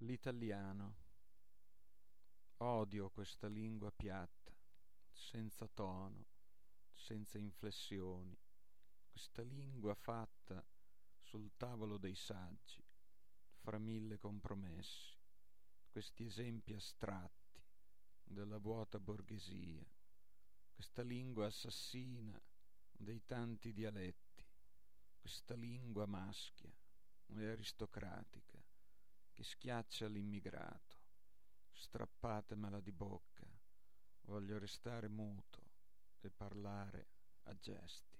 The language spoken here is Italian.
L'italiano. Odio questa lingua piatta, senza tono, senza inflessioni, questa lingua fatta sul tavolo dei saggi, fra mille compromessi, questi esempi astratti della vuota borghesia, questa lingua assassina dei tanti dialetti, questa lingua maschia e aristocratica che schiaccia l'immigrato. Strappatemela di bocca, voglio restare muto e parlare a gesti.